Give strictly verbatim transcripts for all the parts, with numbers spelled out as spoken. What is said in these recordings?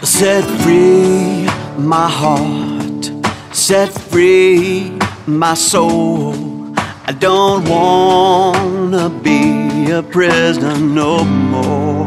Set free my heart, set free my soul. I don't wanna be a prisoner no more.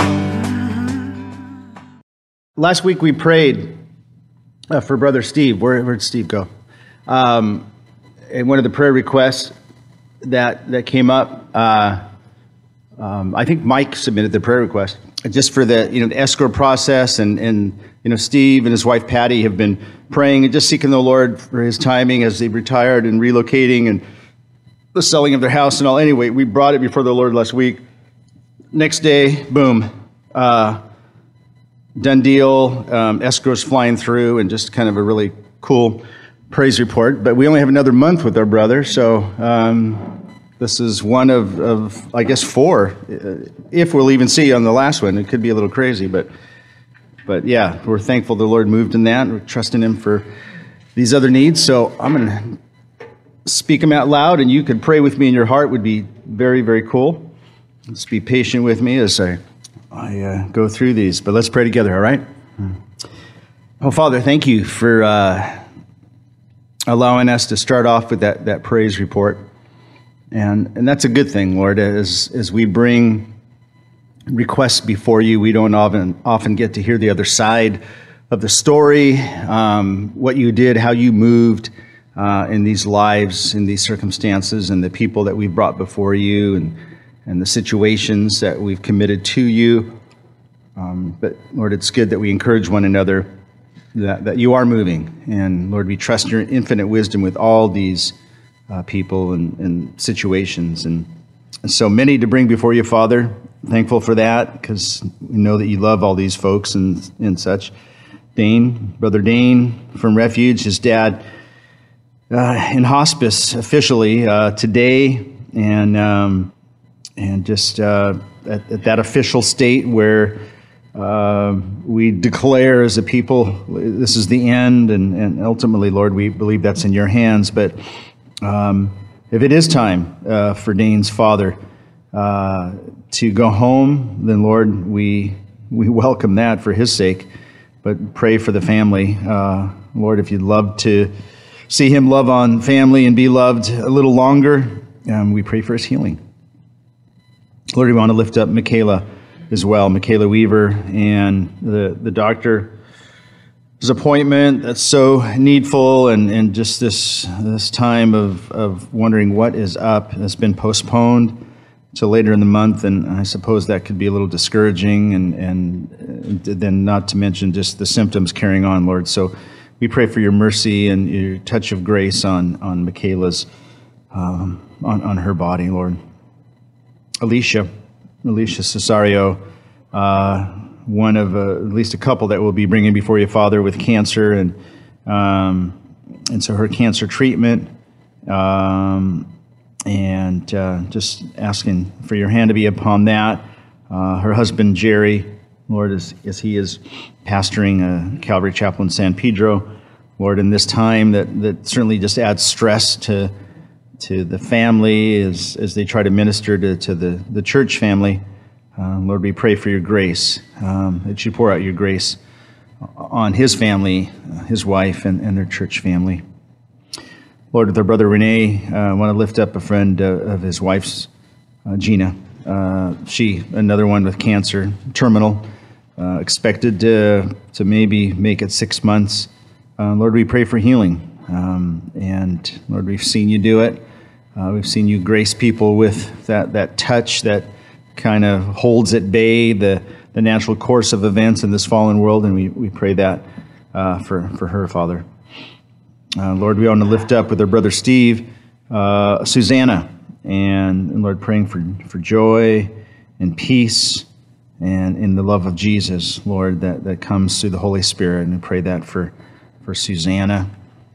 Last week we prayed uh, for Brother Steve. Where, where'd Steve go? Um, and one of the prayer requests that that came up, uh, um, I think Mike submitted the prayer request just for the you know the escrow process, and and you know Steve and his wife Patty have been praying and just seeking the Lord for His timing as they retired and relocating and the selling of their house and all. Anyway, we brought it before the Lord last week. Next day, boom, uh, done deal. Um, escrow's flying through, and just kind of a really cool praise report. But we only have another month with our brother, so um, this is one of, of, I guess, four, if we'll even see on the last one. It could be a little crazy, but but yeah, we're thankful the Lord moved in that. We're trusting Him for these other needs. So I'm going to speak them out loud, and you could pray with me in your heart. Would be very, very cool. Let's be patient with me as I, I uh, go through these. But let's pray together, all right? Oh, Father, thank you for uh, allowing us to start off with that, that praise report. And and that's a good thing, Lord. As as we bring requests before you, we don't often often get to hear the other side of the story, um, what you did, how you moved uh, in these lives, in these circumstances, and the people that we've brought before you, and and the situations that we've committed to you. Um, but Lord, it's good that we encourage one another that, that you are moving. And Lord, we trust your infinite wisdom with all these Uh, people and, and situations, and, and so many to bring before you, Father. Thankful for that, because we know that you love all these folks and and such. Dane, Brother Dane from Refuge, his dad uh, in hospice officially uh, today, and um, and just uh, at, at that official state where uh, we declare as a people, this is the end, and, and ultimately, Lord, we believe that's in your hands, but Um, if it is time uh, for Dane's father uh, to go home, then Lord, we we welcome that for his sake. But pray for the family, uh, Lord. If you'd love to see him love on family and be loved a little longer, um, we pray for his healing. Lord, we want to lift up Michaela as well, Michaela Weaver, and the the doctor. His appointment that's so needful, and, and just this this time of, of wondering what is up has been postponed till later in the month, and I suppose that could be a little discouraging, and, and then not to mention just the symptoms carrying on, Lord. So we pray for your mercy and your touch of grace on, on Michaela's, um, on, on her body, Lord. Alicia, Alicia Cesario, uh, one of uh, at least a couple that we'll be bringing before you, Father, with cancer, and um, and so her cancer treatment, um, and uh, just asking for your hand to be upon that. Uh, her husband, Jerry, Lord, as, as he is pastoring a Calvary Chapel in San Pedro, Lord, in this time that, that certainly just adds stress to to the family as, as they try to minister to, to the, the church family. Uh, Lord, we pray for your grace, um, that you pour out your grace on his family, uh, his wife, and, and their church family. Lord, with our brother Renee, uh, I want to lift up a friend uh, of his wife's, uh, Gina. Uh, she, another one with cancer, terminal, uh, expected to, to maybe make it six months. Uh, Lord, we pray for healing. Um, and Lord, we've seen you do it. Uh, we've seen you grace people with that, that touch that kind of holds at bay the, the natural course of events in this fallen world, and we, we pray that uh, for, for her, Father. Uh, Lord, we want to lift up with our brother Steve, uh, Susanna, and, and Lord, praying for, for joy and peace and in the love of Jesus, Lord, that, that comes through the Holy Spirit, and we pray that for, for Susanna.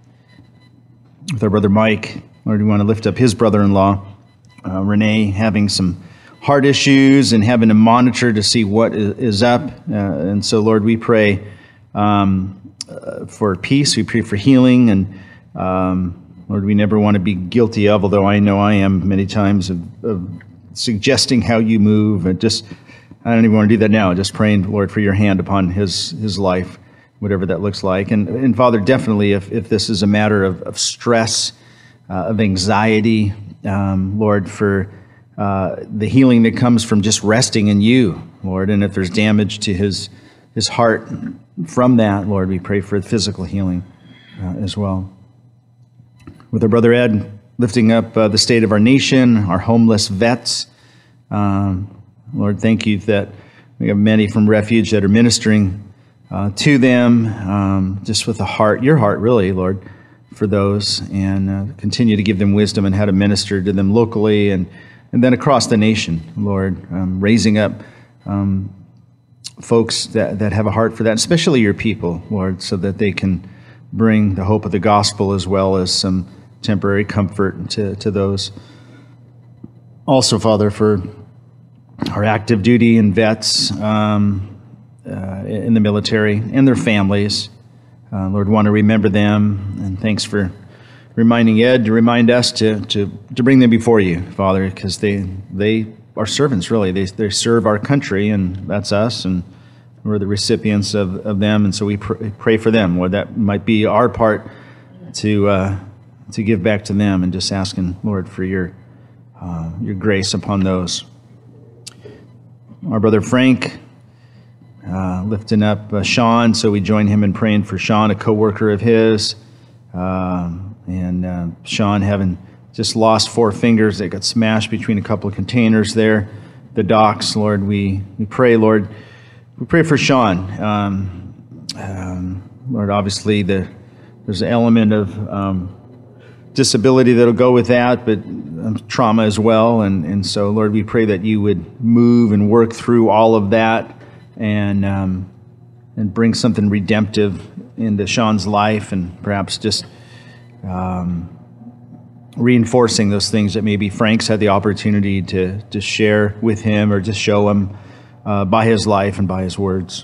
With our brother Mike, Lord, we want to lift up his brother-in-law, uh, Renee, having some heart issues and having to monitor to see what is up. Uh, and so, Lord, we pray um, uh, for peace. We pray for healing. And, um, Lord, we never want to be guilty of, although I know I am many times, of, of suggesting how you move. And just, I don't even want to do that now. Just praying, Lord, for your hand upon his, his life. whatever that looks like. And, and Father, definitely, if, if this is a matter of, of stress, uh, of anxiety, um, Lord, for uh, the healing that comes from just resting in you, Lord, and if there's damage to his his heart from that, Lord, we pray for physical healing uh, as well. With our brother Ed, lifting up uh, the state of our nation, our homeless vets, um, Lord, thank you that we have many from Refuge that are ministering uh, to them, um, just with a heart, your heart really, Lord, for those, and uh, continue to give them wisdom on how to minister to them locally and, and then across the nation, Lord, um, raising up um, folks that, that have a heart for that, especially your people, Lord, so that they can bring the hope of the gospel as well as some temporary comfort to, to those. Also, Father, for our active duty and vets um, uh, in the military and their families, uh, Lord, want to remember them, and thanks for reminding Ed to remind us to to, to bring them before you, Father, because they they are servants, really. They they serve our country, and that's us, and we're the recipients of, of them, and so we pr- pray for them. Lord, that might be our part to uh, to give back to them, and just asking, Lord, for your uh, your grace upon those. Our brother Frank, uh, lifting up uh, Sean, so we join him in praying for Sean, a co-worker of his, um, and uh, Sean having just lost four fingers that got smashed between a couple of containers there, the docks. Lord, we, we pray, Lord, we pray for Sean. Um, um, Lord, obviously the, there's an element of um, disability that'll go with that, but um, trauma as well. And, and so, Lord, we pray that you would move and work through all of that and um, and bring something redemptive into Sean's life, and perhaps just um, reinforcing those things that maybe Frank's had the opportunity to, to share with him or just show him uh, by his life and by his words.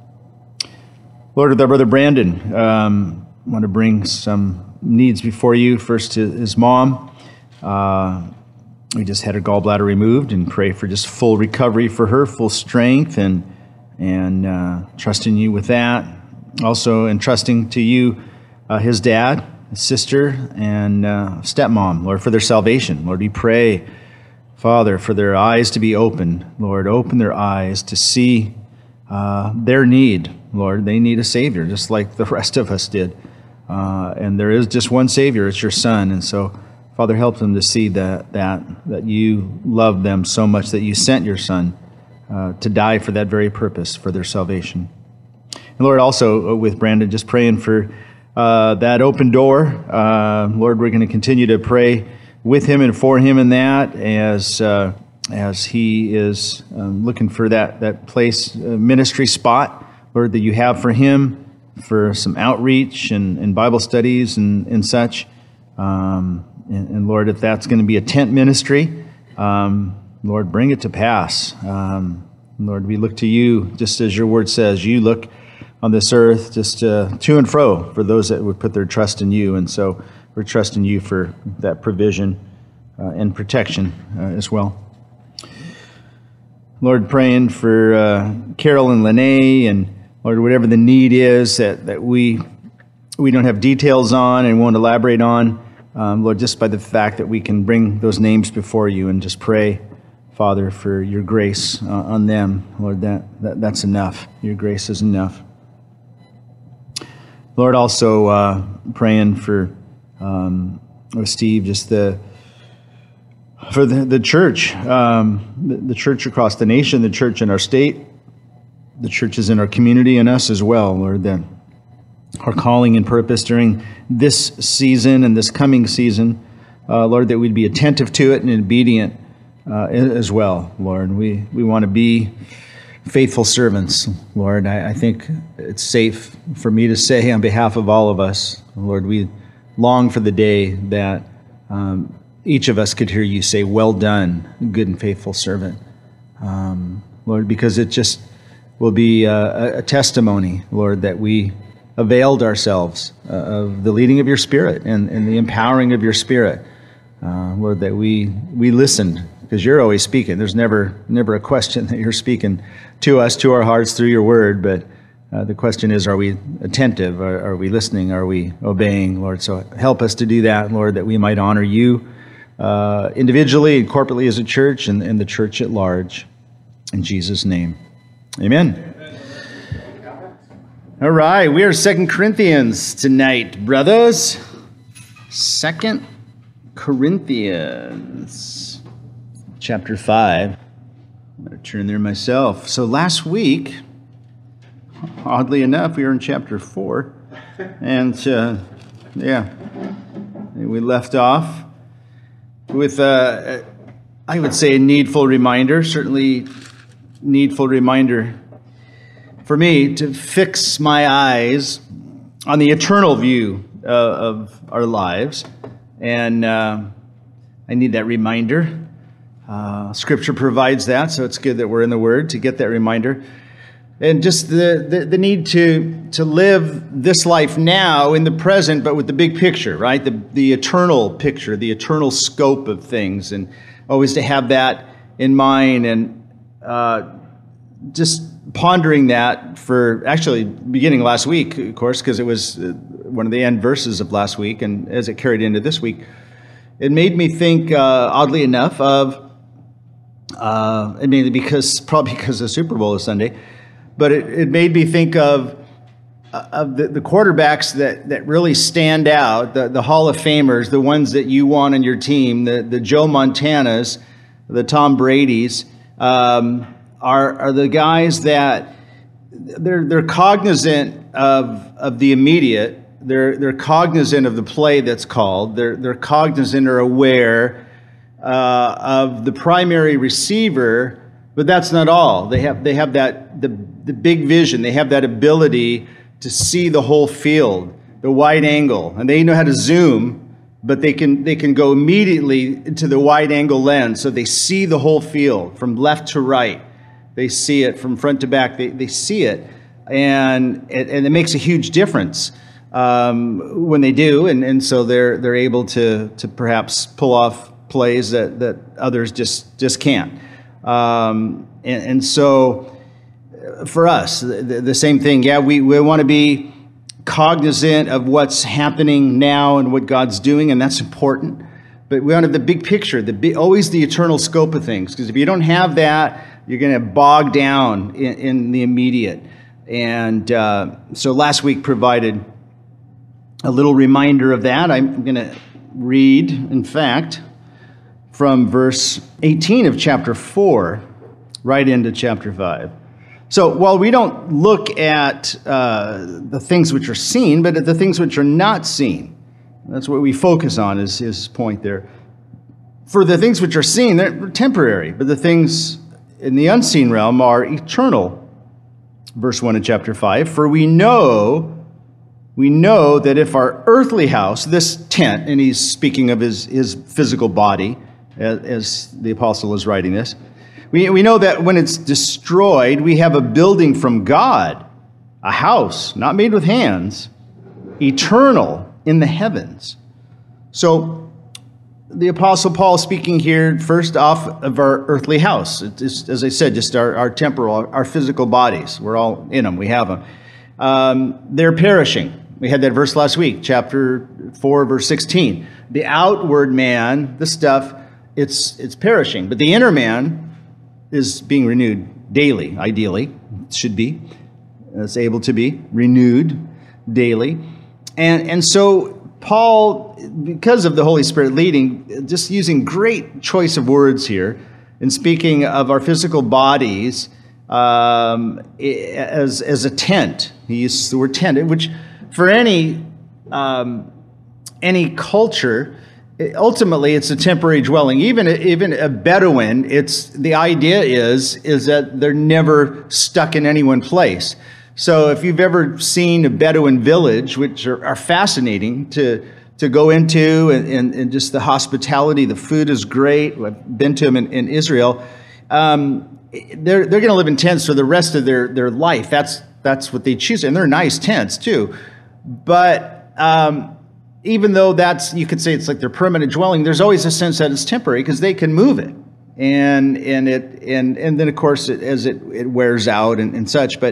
Lord, with our brother Brandon, um, I want to bring some needs before you. First, to his mom. Uh, we just had her gallbladder removed, and pray for just full recovery for her, full strength, and and uh, trusting you with that. Also, entrusting to you uh, his dad, his sister, and uh, stepmom, Lord, for their salvation. Lord, we pray, Father, for their eyes to be opened. Lord, open their eyes to see uh, their need. Lord, they need a Savior, just like the rest of us did. Uh, and there is just one Savior, it's your Son. And so, Father, help them to see that that that you love them so much that you sent your Son uh, to die for that very purpose, for their salvation. And Lord, also with Brandon, just praying for uh, that open door. Uh, Lord, we're going to continue to pray with him and for him in that as uh, as he is um, looking for that, that place, uh, ministry spot, Lord, that you have for him, for some outreach and, and Bible studies and, and such. Um, and, and Lord, if that's going to be a tent ministry, um, Lord, bring it to pass. Um, Lord, we look to you, just as your word says, you look on this earth just uh, to and fro for those that would put their trust in you. And so we're trusting you for that provision uh, and protection uh, as well. Lord, praying for uh, Carol and Lene, and Lord, whatever the need is that, that we we don't have details on and won't elaborate on, um, Lord, just by the fact that we can bring those names before you and just pray, Father, for your grace uh, on them. Lord, that, that that's enough. Your grace is enough. Lord, also uh, praying for um, Steve, just the for the, the church, um, the, the church across the nation, the church in our state, the churches in our community, and us as well, Lord, that our calling and purpose during this season and this coming season, uh, Lord, that we'd be attentive to it and obedient uh, as well, Lord. We, we want to be faithful servants, Lord. I, I think it's safe for me to say on behalf of all of us, Lord, we long for the day that um, each of us could hear you say, well done, good and faithful servant. Um, Lord, because it just will be a, a testimony, Lord, that we availed ourselves uh, of the leading of your Spirit and, and the empowering of your Spirit. Uh, Lord, that we we listened, because you're always speaking. There's never never a question that you're speaking to us, to our hearts through your word, but Uh, the question is, are we attentive? Are, are we listening? Are we obeying, Lord? So help us to do that, Lord, that we might honor you uh, individually and corporately as a church and, and the church at large. In Jesus' name, amen. All right, we are Second Corinthians tonight, brothers. Second Corinthians, chapter five. I'm going to turn there myself. So last week, oddly enough, we were in chapter four, and uh, yeah, we left off with, uh, I would say, a needful reminder, certainly needful reminder for me to fix my eyes on the eternal view uh, of our lives, and uh, I need that reminder. Uh, Scripture provides that, so it's good that we're in the Word to get that reminder. And just the, the, the need to, to live this life now in the present, but with the big picture, right? The, the eternal picture, the eternal scope of things, and always to have that in mind, and uh, just pondering that for actually beginning last week, of course, because it was one of the end verses of last week, and as it carried into this week, it made me think, uh, oddly enough, of Uh, I mean, because probably because the Super Bowl is Sunday, but it, it made me think of of the, the quarterbacks that, that really stand out, the, the Hall of Famers, the ones that you want on your team, the, the Joe Montanas, the Tom Bradys, um, are are the guys that they're they're cognizant of of the immediate. They're they're cognizant of the play that's called. They're they're cognizant or aware Uh, of the primary receiver, but that's not all. They have they have that the the big vision. They have that ability to see the whole field, the wide angle, and they know how to zoom. But they can they can go immediately into the wide angle lens, so they see the whole field from left to right. They see it from front to back. They they see it, and it, and it makes a huge difference um, when they do, and and so they're they're able to to perhaps pull off plays that, that others just just can't. Um, and, and so for us, the, the same thing. Yeah, we, we want to be cognizant of what's happening now and what God's doing, and that's important. But we want to have the big picture, the big, always the eternal scope of things. Because if you don't have that, you're going to bog down in, in the immediate. And uh, so last week provided a little reminder of that. I'm going to read, in fact, from verse eighteen of chapter four, right into chapter five. So while we don't look at uh, the things which are seen, but at the things which are not seen, that's what we focus on, is his point there. For the things which are seen, they're temporary, but the things in the unseen realm are eternal. Verse one of chapter five, for we know, we know that if our earthly house, this tent, and he's speaking of his, his physical body, as the apostle is writing this, we, we know that when it's destroyed, we have a building from God, a house not made with hands, eternal in the heavens. So the apostle Paul speaking here first off of our earthly house. It's, as I said, just our, our temporal, our physical bodies. We're all in them. We have them. Um, they're perishing. We had that verse last week, chapter four, verse sixteen. The outward man, the stuff, It's it's perishing, but the inner man is being renewed daily, ideally, should be. It's able to be renewed daily. And, and so Paul, because of the Holy Spirit leading, just using great choice of words here, in speaking of our physical bodies um, as, as a tent. He uses the word tent, which for any um, any culture, ultimately, it's a temporary dwelling. Even even a Bedouin, it's the idea is is that they're never stuck in any one place. So if you've ever seen a Bedouin village, which are, are fascinating to to go into, and, and, and just the hospitality, the food is great. I've been to them in, in Israel. Um, they're they're going to live in tents for the rest of their their life. That's that's what they choose, and they're nice tents too. But um, even though that's, you could say it's like their permanent dwelling, there's always a sense that it's temporary because they can move it. And and it and and then of course it, as it, it wears out and, and such. But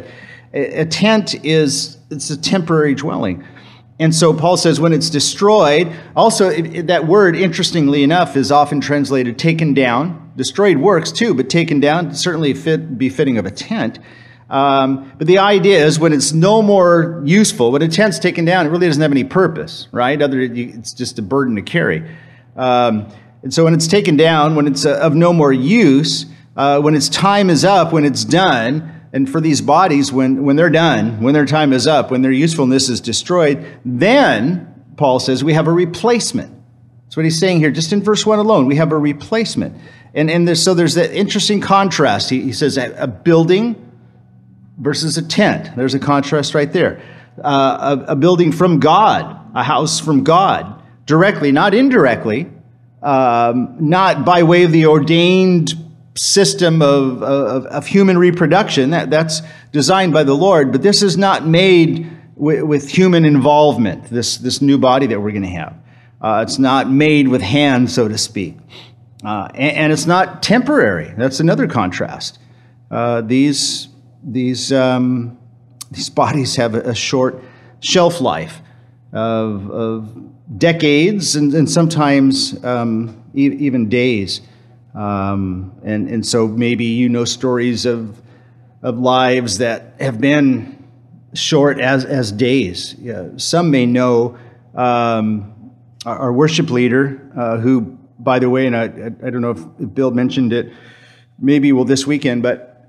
A, a tent is, it's a temporary dwelling. And so Paul says when it's destroyed, also it, it, that word, interestingly enough, is often translated taken down. Destroyed works too, but taken down, certainly fit, befitting of a tent. Um, but the idea is when it's no more useful, when a tent's taken down, it really doesn't have any purpose, right? Other, it's just a burden to carry. Um, and so when it's taken down, when it's uh, of no more use, uh, when its time is up, when it's done, and for these bodies, when, when they're done, when their time is up, when their usefulness is destroyed, then, Paul says, we have a replacement. That's what he's saying here, just in verse one alone. We have a replacement. And, and there's, so there's that interesting contrast. He, he says a, a building versus a tent. There's a contrast right there. Uh, a, a building from God, a house from God, directly, not indirectly, um, not by way of the ordained system of, of, of human reproduction. That, that's designed by the Lord, but this is not made with, with human involvement, this, this new body that we're going to have. Uh, it's not made with hands, so to speak. Uh, and, and it's not temporary. That's another contrast. Uh, these, these, um, these bodies have a, a short shelf life of, of decades and, and sometimes um, e- even days. Um, and, and so maybe you know stories of, of lives that have been short as, as days. Yeah, some may know um, our, our worship leader, uh, who, by the way, and I, I don't know if, if Bill mentioned it, maybe well this weekend, but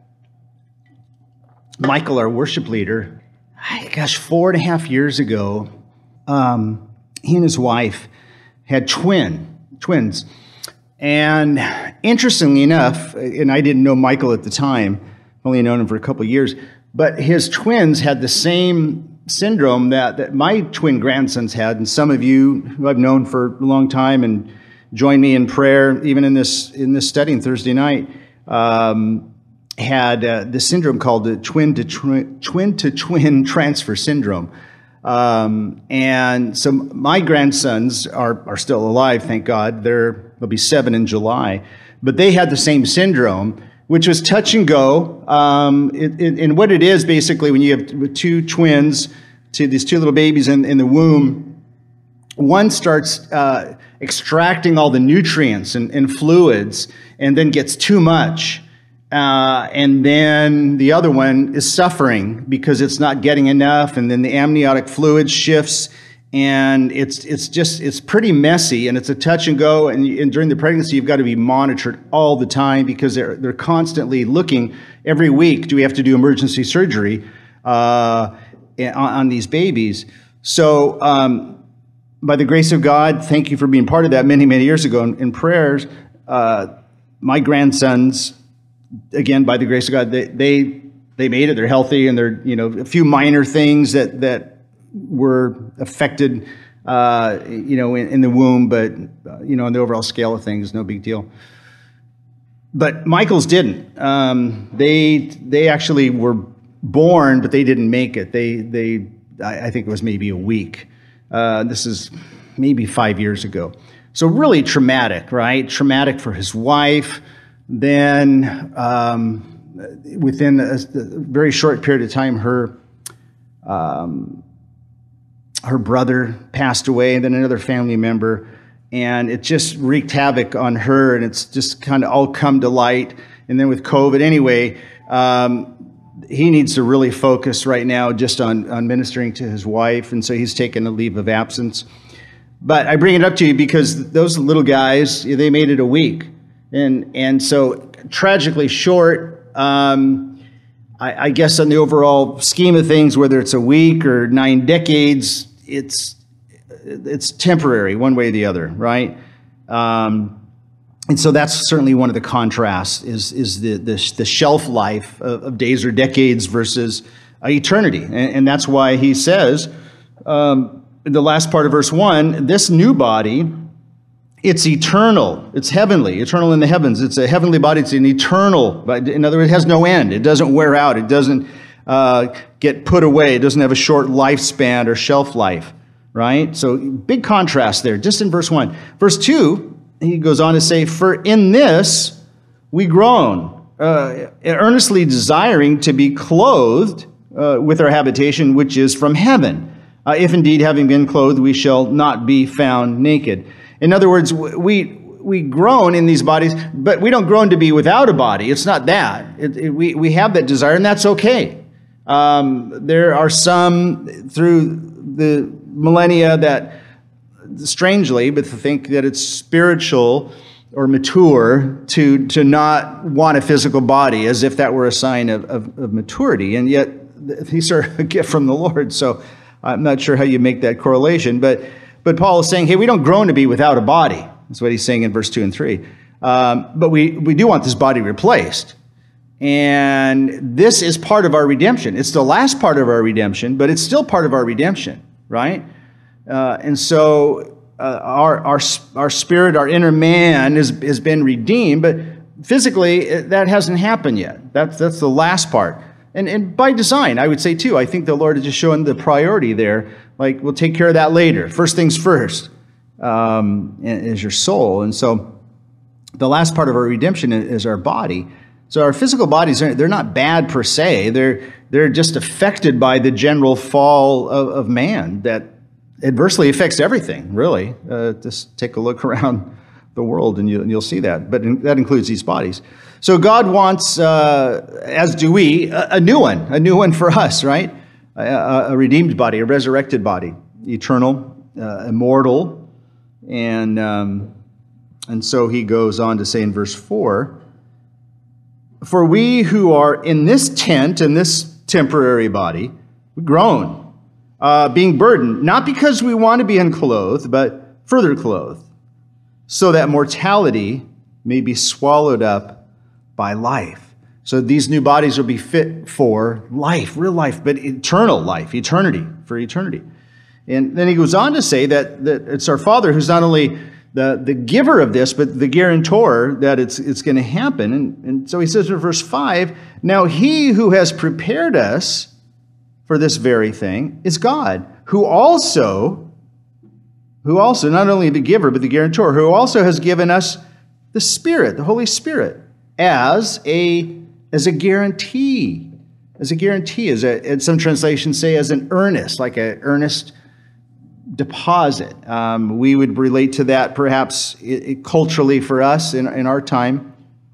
Michael, our worship leader, gosh, four and a half years ago, um, he and his wife had twin, twins. And interestingly enough, and I didn't know Michael at the time, only known him for a couple of years, but his twins had the same syndrome that, that my twin grandsons had. And some of you who I've known for a long time and joined me in prayer, even in this in this studying Thursday night, um, had uh, this syndrome called the twin to twin, twin to twin transfer syndrome. Um, and so my grandsons are, are still alive, thank God. They're, they'll be seven in July. But they had the same syndrome, which was touch and go. Um, it, it, and what it is, basically, when you have two twins, to these two little babies in, in the womb, one starts uh, extracting all the nutrients and, and fluids and then gets too much. Uh, and then the other one is suffering because it's not getting enough, and then the amniotic fluid shifts, and it's it's just it's pretty messy, and it's a touch and go. And, and during the pregnancy, you've got to be monitored all the time because they're they're constantly looking every week. Do we have to do emergency surgery uh, on, on these babies? So, um, by the grace of God, thank you for being part of that many many years ago in, in prayers. Uh, my grandsons. Again, by the grace of God, they, they they made it. They're healthy, and they're, you know, a few minor things that that were affected, uh, you know, in, in the womb, but uh, you know, on the overall scale of things, no big deal. But Michael's didn't. Um, they they actually were born, but they didn't make it. They they I, I think it was maybe a week. Uh, this is maybe five years ago. So really traumatic, right? Traumatic for his wife. Then, um, within a, a very short period of time, her um, her brother passed away, and then another family member, and it just wreaked havoc on her, and it's just kind of all come to light. And then with COVID, anyway, um, he needs to really focus right now just on, on ministering to his wife, and so he's taken a leave of absence. But I bring it up to you because those little guys, they made it a week. And and so tragically short, um, I, I guess on the overall scheme of things, whether it's a week or nine decades, it's it's temporary one way or the other, right? Um, and so that's certainly one of the contrasts is is the the, the shelf life of, of days or decades versus uh, eternity, and, and that's why he says um, in the last part of verse one, this new body. It's eternal. It's heavenly, eternal in the heavens. It's a heavenly body. It's an eternal, but in other words, it has no end. It doesn't wear out. It doesn't uh, get put away. It doesn't have a short lifespan or shelf life, right? So big contrast there, just in verse one. Verse two, he goes on to say, for in this we groan, uh, earnestly desiring to be clothed, uh, with our habitation, which is from heaven. Uh, if indeed, having been clothed, we shall not be found naked. In other words, we we groan in these bodies, but we don't groan to be without a body. It's not that. It, it, we, we have that desire, and that's okay. Um, there are some through the millennia that, strangely, but think that it's spiritual or mature to, to not want a physical body, as if that were a sign of, of, of maturity. And yet, these are a gift from the Lord. So I'm not sure how you make that correlation. But, but Paul is saying, hey, we don't groan to be without a body. That's what he's saying in verse two and three. Um, but we, we do want this body replaced. And this is part of our redemption. It's the last part of our redemption, but it's still part of our redemption, right? Uh, and so uh, our, our, our spirit, our inner man has, has been redeemed, but physically that hasn't happened yet. That's, that's the last part. And, and by design, I would say too, I think the Lord is just showing the priority there. Like, we'll take care of that later. First things first. Um, is your soul. And so the last part of our redemption is our body. So our physical bodies, they're not bad per se. They're, they're just affected by the general fall of, of man that adversely affects everything, really. Uh, just take a look around the world and, you, and you'll see that. But in, that includes these bodies. So God wants, uh, as do we, a, a new one, a new one for us, right? A, a redeemed body, a resurrected body, eternal, uh, immortal. And um, and so he goes on to say in verse four, for we who are in this tent, in this temporary body, we groan, uh, being burdened, not because we want to be unclothed, but further clothed, so that mortality may be swallowed up by life. So these new bodies will be fit for life, real life, but eternal life, eternity, for eternity. And then he goes on to say that, that it's our Father who's not only the, the giver of this, but the guarantor that it's, it's going to happen. And, and so he says in verse five, now he who has prepared us for this very thing is God, who also, who also, not only the giver, but the guarantor, who also has given us the Spirit, the Holy Spirit, as a, as a guarantee, as a guarantee, as, a, as some translations say, as an earnest, like an earnest deposit. Um, we would relate to that perhaps it, it, culturally for us in, in our time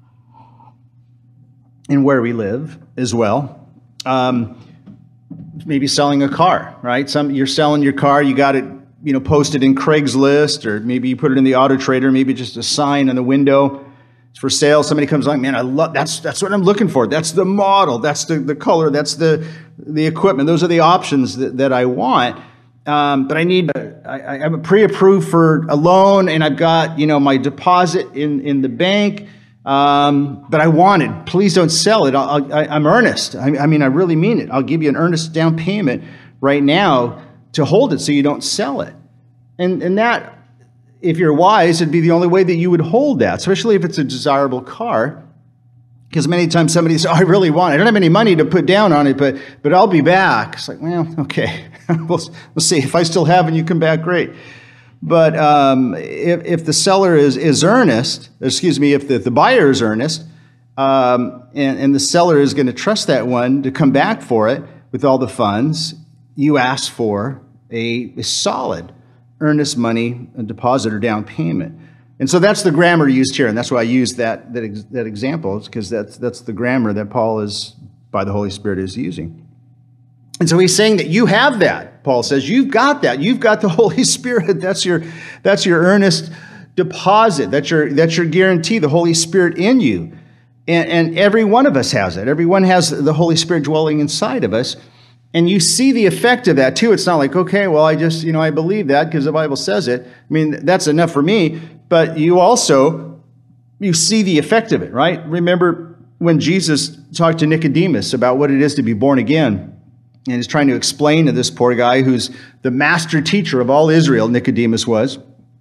and where we live as well. Um, maybe selling a car, right? Some you're selling your car, you got it, you know, posted in Craigslist, or maybe you put it in the Auto Trader, maybe just a sign on the window. It's for sale. Somebody comes along, man, I love that's that's what I'm looking for. That's the model, that's the, the color, that's the the equipment. Those are the options that, that I want. Um, but I need, I, I'm pre-approved for a loan, and I've got, you know, my deposit in, in the bank, um, but I want it. Please don't sell it. I'll, I, I'm earnest. I, I mean, I really mean it. I'll give you an earnest down payment right now to hold it so you don't sell it. And, and that, if you're wise, it'd be the only way that you would hold that, especially if it's a desirable car. Because many times somebody says, oh, I really want it. I don't have any money to put down on it, but but I'll be back. It's like, well, okay. we'll, we'll see. If I still have and you come back, great. But um, if, if the seller is, is earnest, excuse me, if the, the buyer is earnest, um, and, and the seller is going to trust that one to come back for it with all the funds, you ask for a, a solid earnest money, a deposit or down payment. And so that's the grammar used here, and that's why I use that that, ex, that example, because that's that's the grammar that Paul is, by the Holy Spirit, is using. And so he's saying that you have that. Paul says you've got that. You've got the Holy Spirit. That's your that's your earnest deposit. That's your that's your guarantee. The Holy Spirit in you, and, and every one of us has it. Everyone has the Holy Spirit dwelling inside of us. And you see the effect of that too. It's not like, okay, well, I just, you know, I believe that because the Bible says it. I mean, that's enough for me. But you also, you see the effect of it, right? Remember when Jesus talked to Nicodemus about what it is to be born again, and he's trying to explain to this poor guy who's the master teacher of all Israel, Nicodemus was.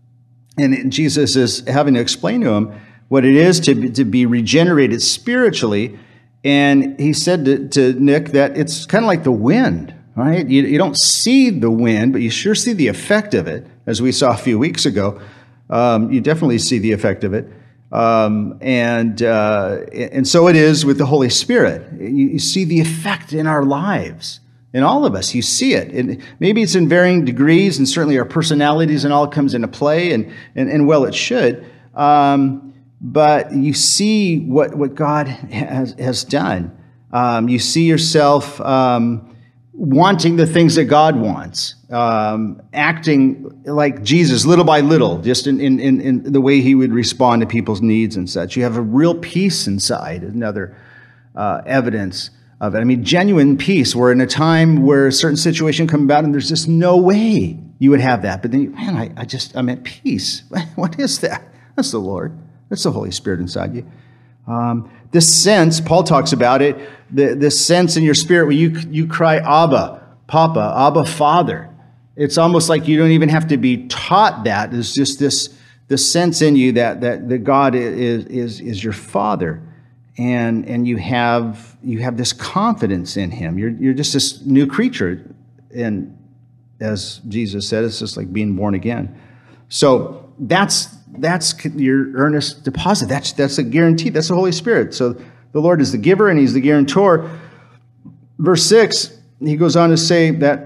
And Jesus is having to explain to him what it is to, to be regenerated spiritually. And he said to, to Nick that it's kind of like the wind, right? You, you don't see the wind, but you sure see the effect of it, as we saw a few weeks ago. Um, you definitely see the effect of it. Um, and uh, and so it is with the Holy Spirit. You, you see the effect in our lives, in all of us. You see it. And maybe it's in varying degrees, and certainly our personalities and all comes into play, and and, and well, it should. Um, but you see what what God has has done. Um, you see yourself um, wanting the things that God wants, um, acting like Jesus little by little, just in, in, in the way he would respond to people's needs and such. You have a real peace inside, another uh, evidence of it. I mean, genuine peace. We're in a time where a certain situation comes about and there's just no way you would have that. But then, you, man, I, I just, I'm at peace. What is that? That's the Lord. That's the Holy Spirit inside you. Um, this sense, Paul talks about it, the, this sense in your spirit where you you cry, Abba, Papa, Abba, Father. It's almost like you don't even have to be taught that. There's just this, this sense in you that that, that God is, is is your Father, and and you have you have this confidence in Him. You're you're just this new creature, and as Jesus said, it's just like being born again. So that's. That's your earnest deposit. That's that's a guarantee. That's the Holy Spirit. So the Lord is the giver and he's the guarantor. Verse six, he goes on to say that,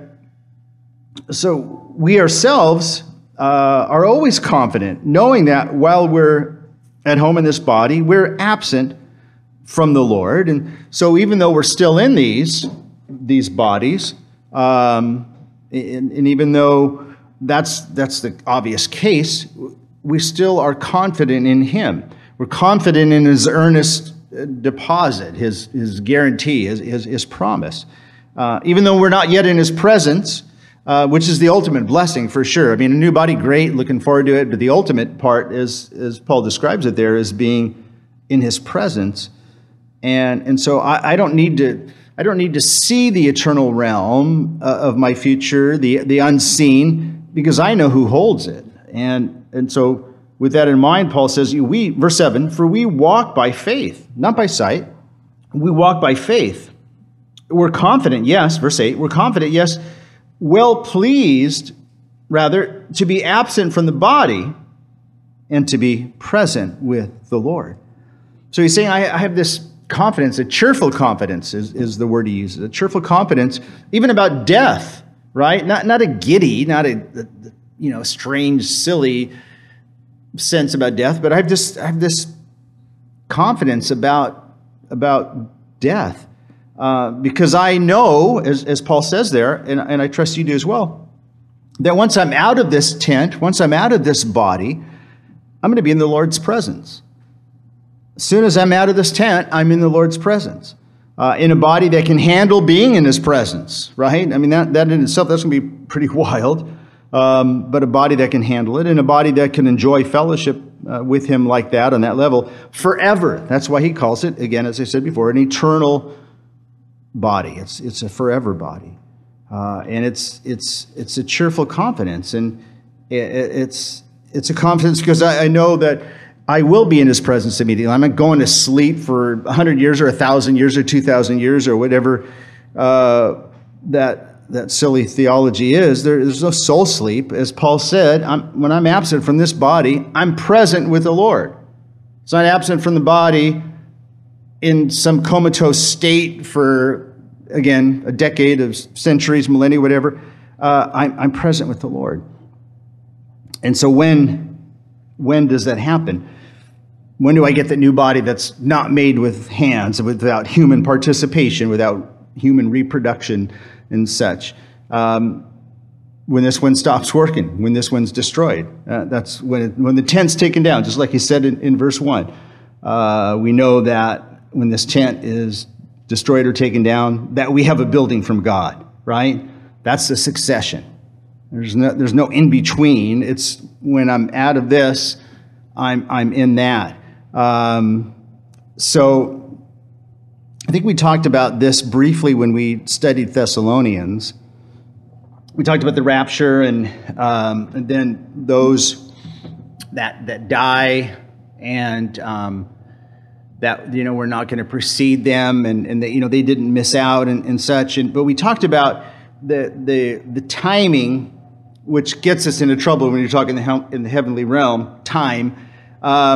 so we ourselves uh, are always confident, knowing that while we're at home in this body, we're absent from the Lord. And so even though we're still in these, these bodies, um, and, and even though that's that's the obvious case, we still are confident in him. We're confident in his earnest deposit, his, his guarantee, his, his, his promise. Uh, even though we're not yet in his presence, uh, which is the ultimate blessing for sure. I mean, a new body, great, looking forward to it. But the ultimate part is, as Paul describes it there, is being in his presence. And, and so I, I don't need to... I don't need to see the eternal realm uh, of my future, the, the unseen, because I know who holds it. And, and so with that in mind, Paul says, we, verse seven, for we walk by faith, not by sight. We walk by faith. We're confident, yes, verse eight, we're confident, yes, well pleased, rather, to be absent from the body and to be present with the Lord. So he's saying, I, I have this confidence, a cheerful confidence is, is the word he uses, a cheerful confidence, even about death, right? Not not a giddy, not a, a you know strange, silly sense about death, but I have this I have this confidence about about death uh, because I know, as as Paul says there, and, and I trust you do as well, that once I'm out of this tent, once I'm out of this body, I'm going to be in the Lord's presence. As soon as I'm out of this tent, I'm in the Lord's presence, uh, in a body that can handle being in his presence, right? I mean, that, that in itself, that's going to be pretty wild, um, but a body that can handle it, and a body that can enjoy fellowship uh, with him like that, on that level, forever. That's why he calls it, again, as I said before, an eternal body. It's it's a forever body. Uh, and it's it's it's a cheerful confidence, and it, it's, it's a confidence because I, I know that I will be in his presence immediately. I'm not going to sleep for a hundred years or a thousand years or two thousand years or whatever uh, that that silly theology is. There, there's no soul sleep. As Paul said, I'm, when I'm absent from this body, I'm present with the Lord. It's not absent from the body in some comatose state for, again, a decade of centuries, millennia, whatever. Uh, I'm, I'm present with the Lord. And so when, when does that happen? When do I get the new body that's not made with hands, without human participation, without human reproduction and such? Um, when this one stops working, when this one's destroyed. Uh, that's when it, when the tent's taken down, just like he said in, in verse one. Uh, we know that when this tent is destroyed or taken down, that we have a building from God, right? That's the succession. There's no, there's no in-between. It's when I'm out of this, I'm, I'm in that. Um, so I think we talked about this briefly when we studied Thessalonians. We talked about the rapture and, um, and then those that, that die and um, that, you know, we're not going to precede them and, and that, you know, they didn't miss out and, and such. And, but we talked about the, the, the timing, which gets us into trouble when you're talking in the, in the heavenly realm, time. Um,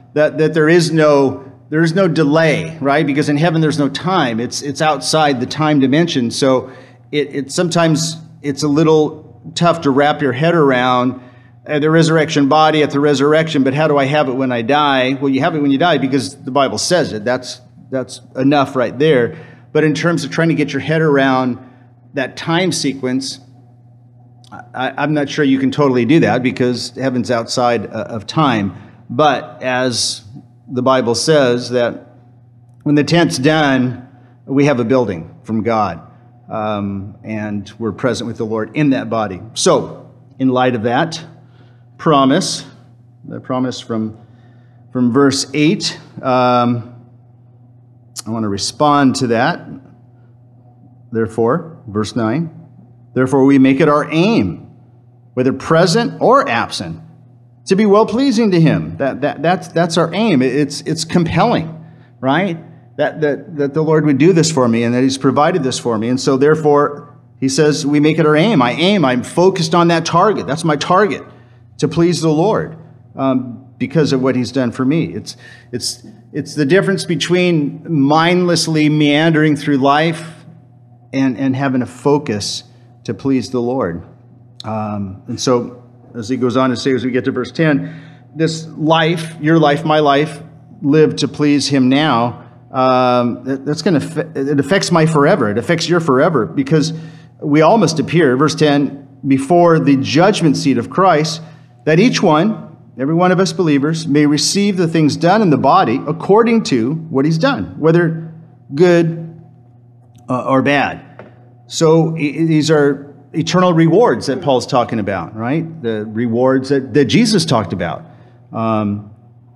that, that there is no there is no delay, right? Because in heaven there's no time. It's it's outside the time dimension. So it, it sometimes it's a little tough to wrap your head around uh, the resurrection body at the resurrection, but how do I have it when I die? Well, you have it when you die because the Bible says it. That's that's enough right there. But in terms of trying to get your head around that time sequence, I, I'm not sure you can totally do that because heaven's outside uh, of time. But as the Bible says, that when the tent's done, we have a building from God, um, and we're present with the Lord in that body. So, in light of that promise, the promise from from verse eight, um, I want to respond to that. Therefore, verse nine, therefore we make it our aim, whether present or absent, to be well-pleasing to him. That, that, that's, that's our aim. It's, it's compelling, right? That, that, that the Lord would do this for me and that he's provided this for me. And so therefore, he says, we make it our aim. I aim. I'm focused on that target. That's my target, to please the Lord um, because of what he's done for me. It's, it's, it's the difference between mindlessly meandering through life and, and having a focus to please the Lord. Um, and so, as he goes on to say, as we get to verse ten, this life, your life, my life, live to please him now, um, that, that's going to, it affects my forever. It affects your forever because we all must appear, verse ten, before the judgment seat of Christ, that each one, every one of us believers, may receive the things done in the body according to what he's done, whether good uh, or bad. So these are eternal rewards that Paul's talking about, right? The rewards that, that Jesus talked about. Um,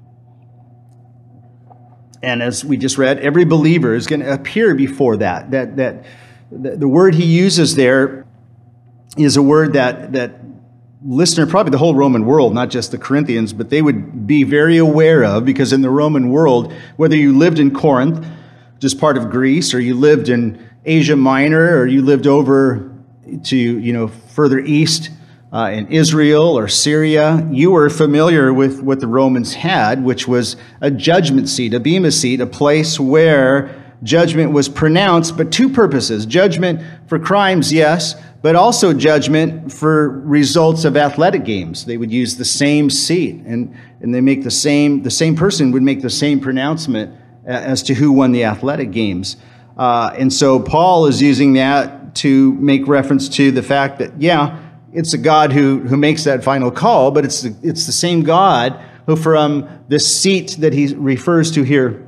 and as we just read, every believer is going to appear before that. That that the, the word he uses there is a word that that listener, probably the whole Roman world, not just the Corinthians, but they would be very aware of, because in the Roman world, whether you lived in Corinth, just part of Greece, or you lived in Asia Minor, or you lived over to, you know, further east uh, in Israel or Syria, you were familiar with what the Romans had, which was a judgment seat, a bema seat, a place where judgment was pronounced, but two purposes. Judgment for crimes, yes, but also judgment for results of athletic games. They would use the same seat, and, and they make the same, the same person would make the same pronouncement as to who won the athletic games. Uh, and so Paul is using that to make reference to the fact that, yeah, it's a God who, who makes that final call, but it's the, it's the same God who, from the seat that he refers to here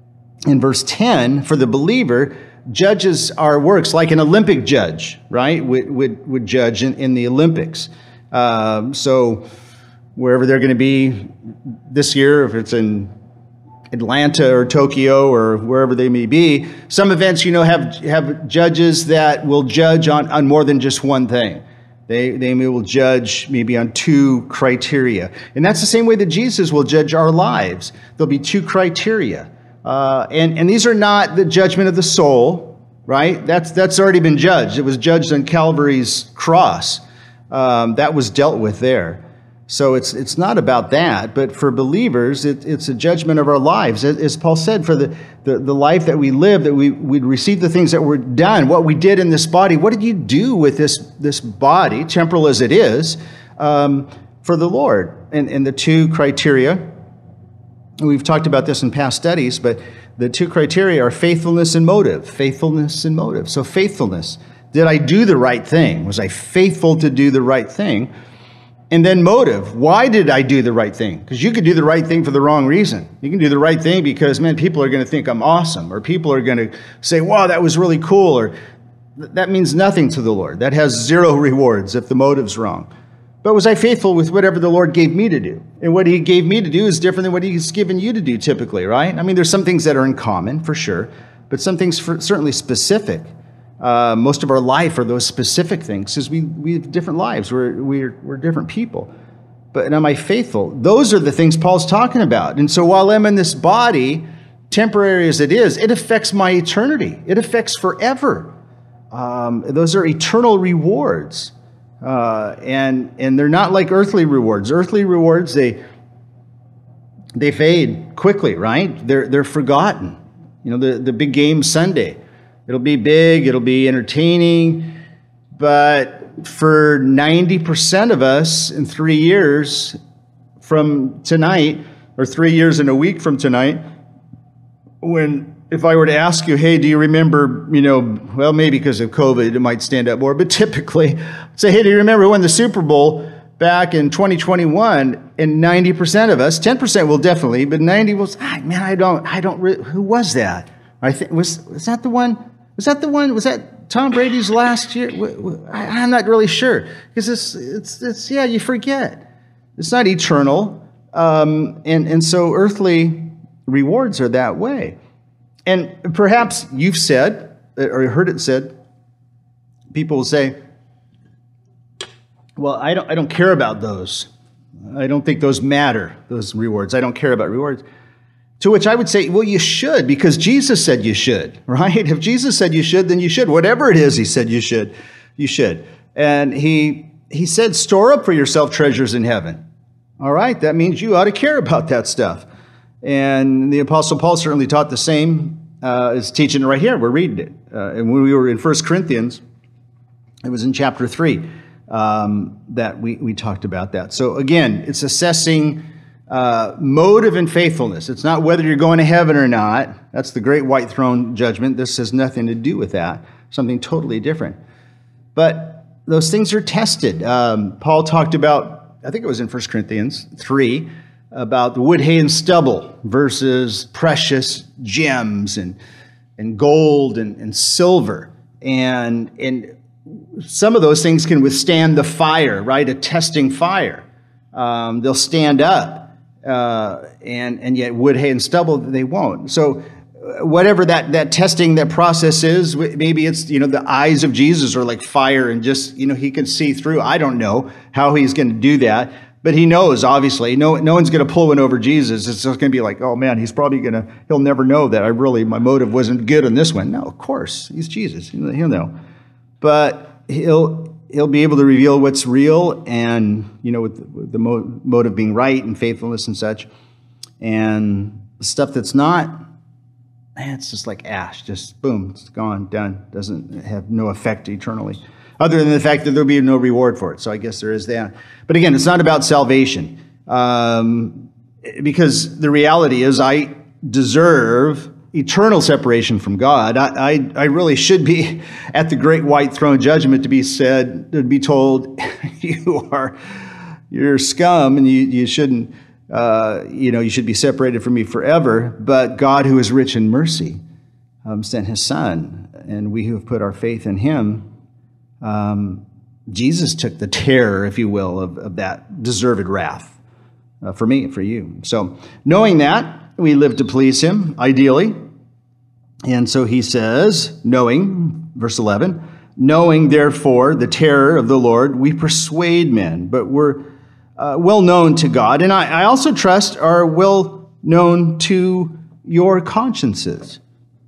in verse ten, for the believer, judges our works like an Olympic judge, right, would, would, would judge in, in the Olympics. Um, so wherever they're going to be this year, if it's in Atlanta or Tokyo or wherever they may be, some events, you know, have have judges that will judge on, on more than just one thing. They they will judge maybe on two criteria. And that's the same way that Jesus will judge our lives. There'll be two criteria. Uh, and, and these are not the judgment of the soul, right? That's, that's already been judged. It was judged on Calvary's cross. Um, that was dealt with there. So it's it's not about that, but for believers, it, it's a judgment of our lives. As Paul said, for the, the, the life that we live, that we, we'd receive the things that were done, what we did in this body. What did you do with this, this body, temporal as it is, um, for the Lord? And, and the two criteria, we've talked about this in past studies, but the two criteria are faithfulness and motive. Faithfulness and motive. So faithfulness. Did I do the right thing? Was I faithful to do the right thing? And then motive. Why did I do the right thing? Because you could do the right thing for the wrong reason. You can do the right thing because, man, people are going to think I'm awesome, or people are going to say, wow, that was really cool, or that means nothing to the Lord. That has zero rewards if the motive's wrong. But was I faithful with whatever the Lord gave me to do? And what he gave me to do is different than what he's given you to do typically, right? I mean, there's some things that are in common, for sure, but some things for, certainly specific. Uh, most of our life are those specific things, because we, we have different lives. We're, we're, we're different people. But am I faithful? Those are the things Paul's talking about. And so while I'm in this body, temporary as it is, it affects my eternity. It affects forever. Um, those are eternal rewards. Uh, and, and they're not like earthly rewards. Earthly rewards, they, they fade quickly, right? They're, they're forgotten. You know, the, the big game Sunday, it'll be big, it'll be entertaining, but for ninety percent of us in three years from tonight, or three years and a week from tonight, when, if I were to ask you, hey, do you remember, you know, well, maybe because of COVID, it might stand up more, but typically say, hey, do you remember when the Super Bowl back in twenty twenty-one, and ninety percent of us, ten percent will definitely, but ninety will, ah, man, I don't, I don't, re- who was that? I think, was, was that the one, was that the one, was that Tom Brady's last year? I, I'm not really sure, because it's, it's, it's, yeah, you forget. It's not eternal, um, and, and so earthly rewards are that way. And perhaps you've said, or heard it said, people will say, well, I don't, I don't care about those. I don't think those matter, those rewards. I don't care about rewards. To which I would say, well, you should, because Jesus said you should, right? If Jesus said you should, then you should. Whatever it is he said you should, you should. And he, he said, store up for yourself treasures in heaven. All right, that means you ought to care about that stuff. And the Apostle Paul certainly taught the same, uh, is teaching it right here. We're reading it. Uh, and when we were in First Corinthians, it was in chapter three. Um, that we, we talked about that. So again, it's assessing uh, motive and faithfulness. It's not whether you're going to heaven or not. That's the great white throne judgment. This has nothing to do with that. Something totally different. But those things are tested. Um, Paul talked about, I think it was in First Corinthians three, about the wood, hay, and stubble versus precious gems and and gold and, and silver. And and some of those things can withstand the fire, right? A testing fire. Um, they'll stand up, uh, and and yet wood, hay, and stubble, they won't. So whatever that that testing, that process is, maybe it's, you know, the eyes of Jesus are like fire and just, you know, he can see through. I don't know how he's going to do that, but he knows, obviously. No, no one's going to pull one over Jesus. It's just going to be like, oh man, he's probably going to, he'll never know that I really, my motive wasn't good on this one. No, of course, he's Jesus. He'll know. But he'll he'll be able to reveal what's real, and, you know, with the, with the mo- motive being right and faithfulness and such. And stuff that's not, man, it's just like ash, just boom, it's gone, done. Doesn't have no effect eternally, other than the fact that there'll be no reward for it. So I guess there is that. But again, it's not about salvation, um, because the reality is I deserve eternal separation from God. I, I, I really should be at the great white throne judgment to be said, to be told, you are, you're scum, and you, you shouldn't, uh, you know, you should be separated from me forever. But God, who is rich in mercy, um, sent his son, and we who have put our faith in him, um, Jesus took the terror, if you will, of, of that deserved wrath uh, for me, for you. So knowing that, we live to please him, ideally. And so he says, knowing, verse eleven, knowing, therefore, the terror of the Lord, we persuade men, but we're uh, well known to God. And I, I also trust are well known to your consciences.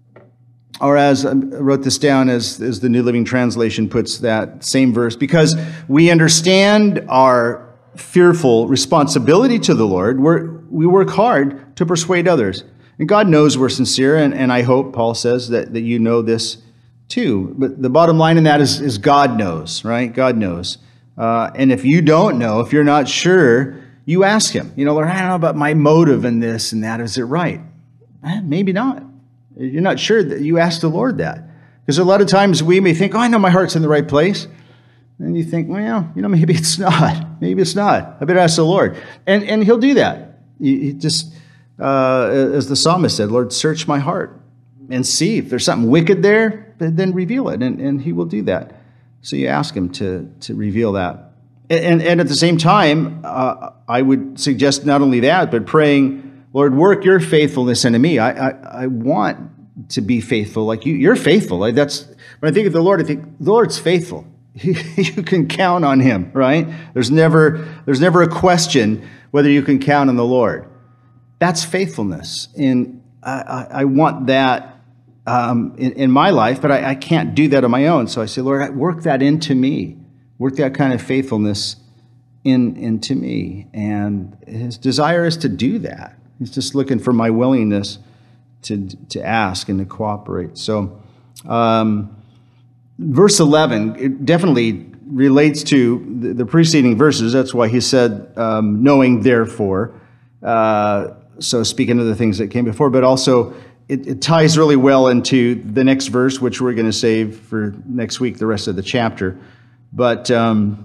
Or as I wrote this down, as, as the New Living Translation puts that same verse, because we understand our fearful responsibility to the Lord, we're, we work hard to persuade others. And God knows we're sincere, and, and I hope, Paul says, that, that you know this too. But the bottom line in that is, is God knows, right? God knows. Uh, and if you don't know, if you're not sure, you ask him. You know, Lord, I don't know about my motive in this and that. Is it right? Eh, maybe not. You're not sure, that you ask the Lord that. Because a lot of times we may think, oh, I know my heart's in the right place. And you think, well, you know, maybe it's not. Maybe it's not. I better ask the Lord. And and he'll do that. He just, uh, as the psalmist said, Lord, search my heart and see if there's something wicked there, then reveal it. And, and he will do that. So you ask him to, to reveal that. And, and at the same time, uh, I would suggest not only that, but praying, Lord, work your faithfulness into me. I, I, I want to be faithful like you. You're faithful. Like that's, when I think of the Lord, I think the Lord's faithful. You can count on him, right? There's never, there's never a question whether you can count on the Lord. That's faithfulness. And I, I, I want that um, in, in my life, but I, I can't do that on my own. So I say, Lord, work that into me. Work that kind of faithfulness in into me. And his desire is to do that. He's just looking for my willingness to to ask and to cooperate. So, um, verse eleven, it definitely relates to the, the preceding verses. That's why he said, um, knowing therefore. Uh, so speaking of the things that came before, but also it, it ties really well into the next verse, which we're going to save for next week, the rest of the chapter. But um,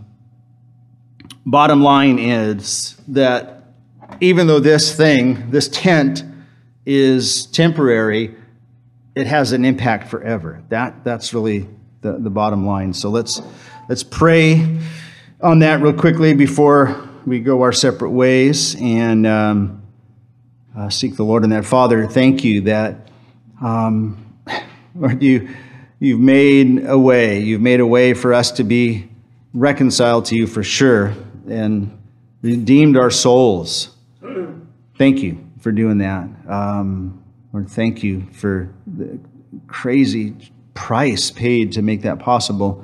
bottom line is that even though this thing, this tent is temporary, it has an impact forever. That that's really the, the bottom line. So let's let's pray on that real quickly before we go our separate ways and um, uh, seek the Lord in that. Father, thank you that um, Lord, you you've made a way. You've made a way for us to be reconciled to you for sure, and redeemed our souls. Thank you for doing that. Um, Lord, thank you for the crazy price paid to make that possible.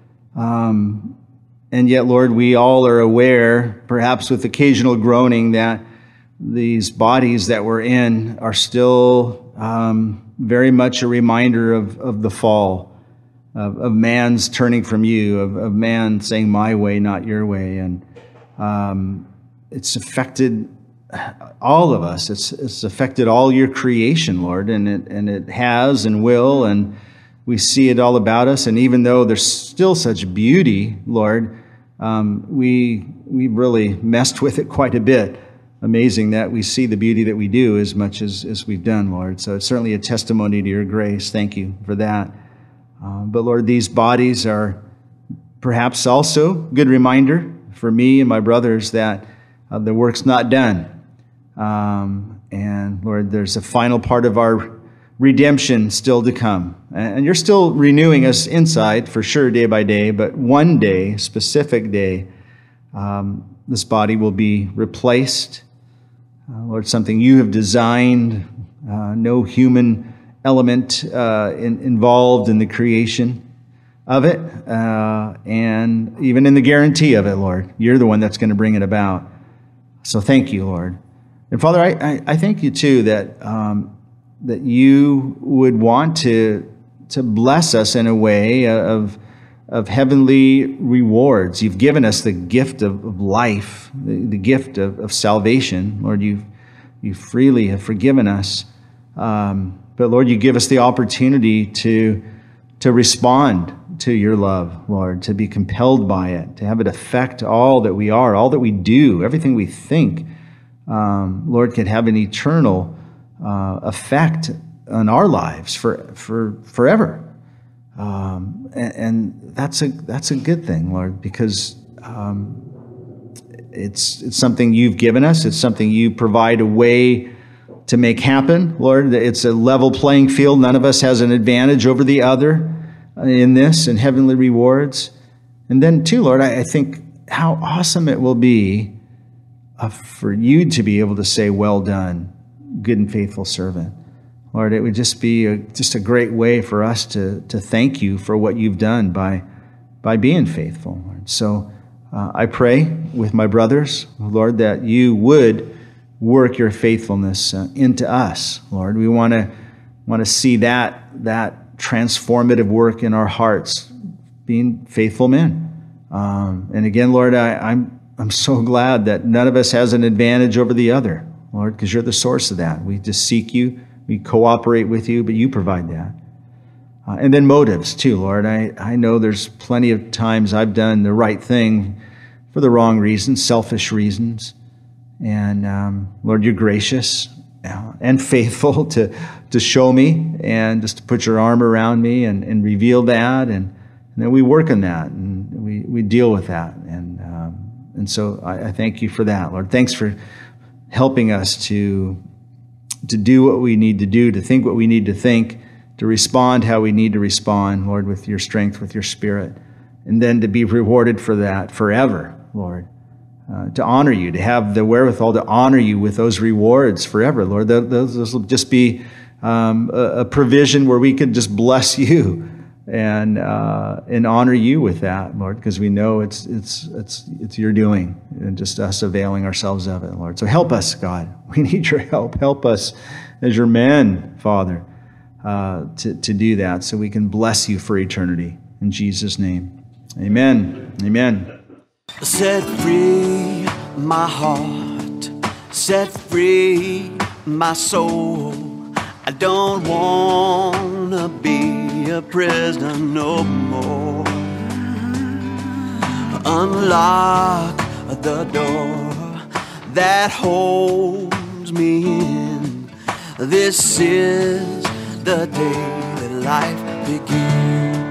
Um, and yet, Lord, we all are aware, perhaps with occasional groaning, that these bodies that we're in are still um, very much a reminder of, of the fall, of, of man's turning from you, of, of man saying, my way, not your way. And um, it's affected all of us. It's it's affected all your creation, Lord, and it and it has and will, and we see it all about us. And even though there's still such beauty, Lord, um, we we really messed with it quite a bit. Amazing that we see the beauty that we do as much as, as we've done, Lord. So it's certainly a testimony to your grace. Thank you for that. Uh, but Lord, these bodies are perhaps also a good reminder for me and my brothers that uh, the work's not done. Um, and Lord, there's a final part of our redemption still to come. And you're still renewing us inside for sure, day by day, but one day, specific day, um, this body will be replaced. Uh, Lord, something you have designed, uh, no human element uh, in, involved in the creation of it, uh, and even in the guarantee of it, Lord. You're the one that's going to bring it about. So thank you, Lord. And Father, I, I, I thank you too that um, that you would want to to bless us in a way of of heavenly rewards. You've given us the gift of, of life, the, the gift of, of salvation, Lord. You you freely have forgiven us, um, but Lord, you give us the opportunity to to respond to your love, Lord, to be compelled by it, to have it affect all that we are, all that we do, everything we think. Um, Lord, could have an eternal uh, effect on our lives for for forever, um, and, and that's a that's a good thing, Lord, because um, it's it's something you've given us. It's something you provide a way to make happen, Lord. It's a level playing field. None of us has an advantage over the other in this, and heavenly rewards. And then, too, Lord, I, I think how awesome it will be Uh, for you to be able to say, well done, good and faithful servant. Lord, it would just be a, just a great way for us to, to thank you for what you've done by, by being faithful, Lord. So uh, I pray with my brothers, Lord, that you would work your faithfulness uh, into us, Lord. We want to want to see that, that transformative work in our hearts, being faithful men. Um, and again, Lord, I, I'm I'm so glad that none of us has an advantage over the other, Lord, because you're the source of that. We just seek you, we cooperate with you, but you provide that. Uh, and then motives too, Lord. I, I know there's plenty of times I've done the right thing for the wrong reasons, selfish reasons. And um, Lord, you're gracious uh, and faithful to, to show me and just to put your arm around me and, and reveal that. And, and then we work on that and we, we deal with that. And um, And so I, I thank you for that, Lord. Thanks for helping us to, to do what we need to do, to think what we need to think, to respond how we need to respond, Lord, with your strength, with your spirit, and then to be rewarded for that forever, Lord, uh, to honor you, to have the wherewithal to honor you with those rewards forever, Lord. Those, those will just be um, a, a provision where we could just bless you and uh, and honor you with that, Lord, because we know it's it's it's it's your doing. and just us availing ourselves of it, Lord. So help us, God. We need your help. Help us as your men, Father, uh, to, to do that so we can bless you for eternity. In Jesus' name, amen. Amen. Set free my heart, set free my soul. I don't want to be a prisoner no more. Unlock the door that holds me in. This is the day that life begins.